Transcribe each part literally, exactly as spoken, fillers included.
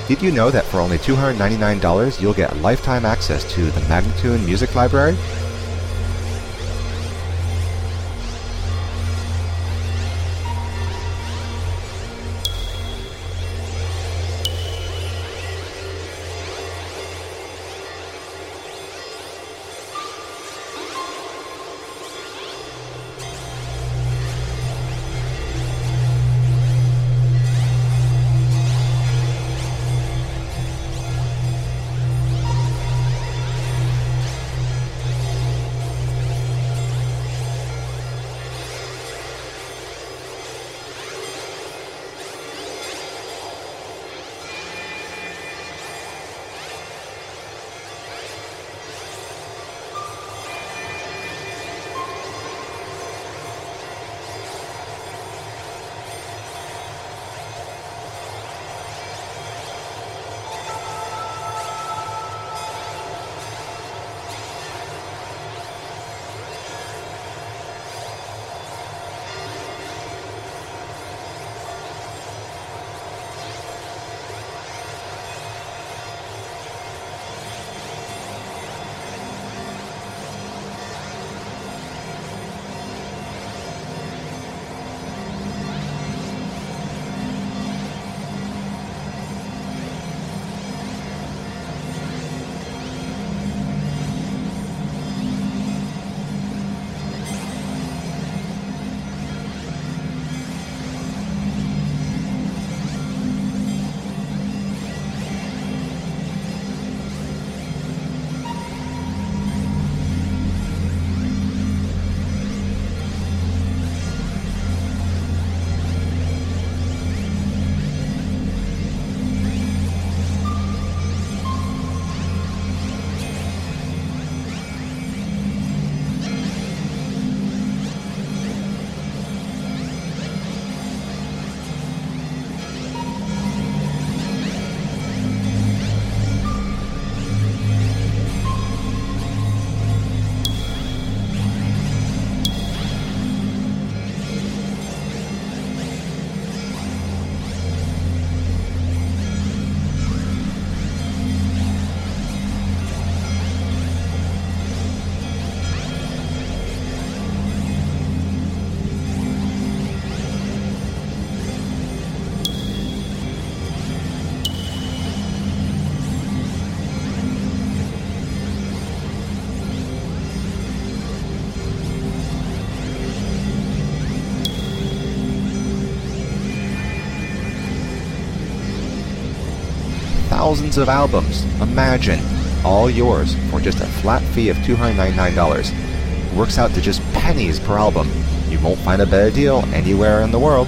Did you know that for only two hundred ninety-nine dollars you'll get lifetime access to the Magnatune Music Library? Thousands of albums, imagine, all yours for just a flat fee of two hundred ninety-nine dollars. Works out to just pennies per album. You won't find a better deal anywhere in the world.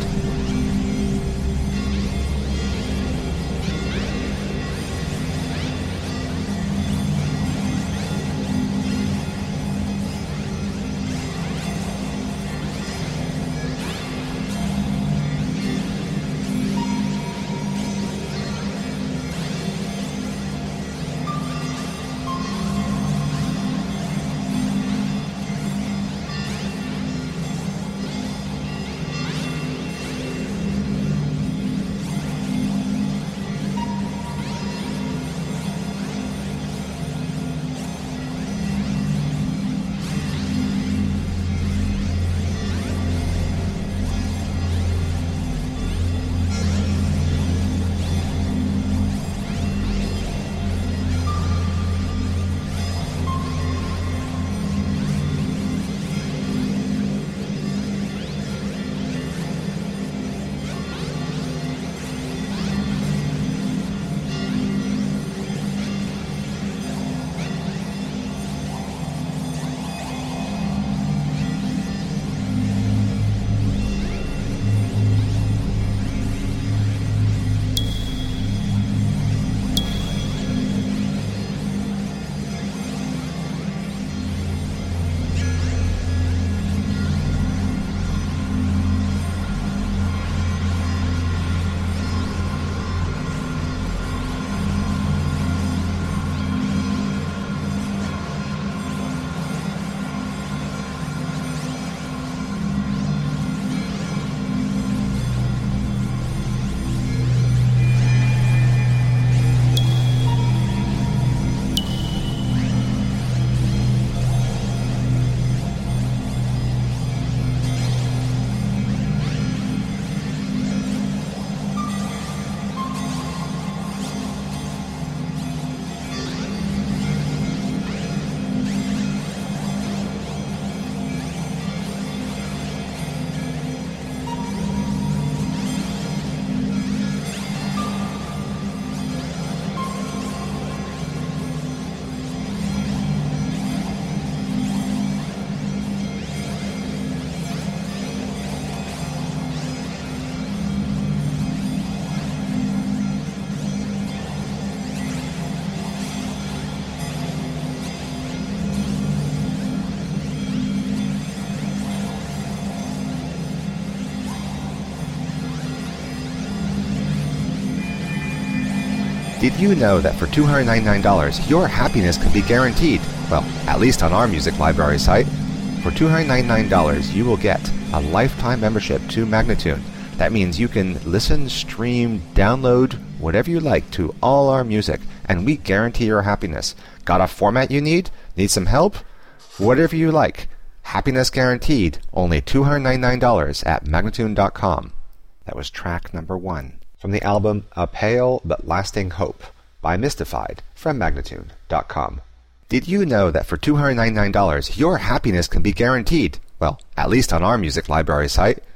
Did you know that for two hundred ninety-nine dollars, your happiness can be guaranteed? Well, at least on our music library site. For two hundred ninety-nine dollars, you will get a lifetime membership to Magnatune. That means you can listen, stream, download, whatever you like to all our music, and we guarantee your happiness. Got a format you need? Need some help? Whatever you like. Happiness guaranteed. Only two hundred ninety-nine dollars at Magnatune dot com. That was track number one from the album A Pale But Lasting Hope by Mystified from Magnatune dot com. Did you know that for two hundred ninety-nine dollars, your happiness can be guaranteed? Well, at least on our music library site.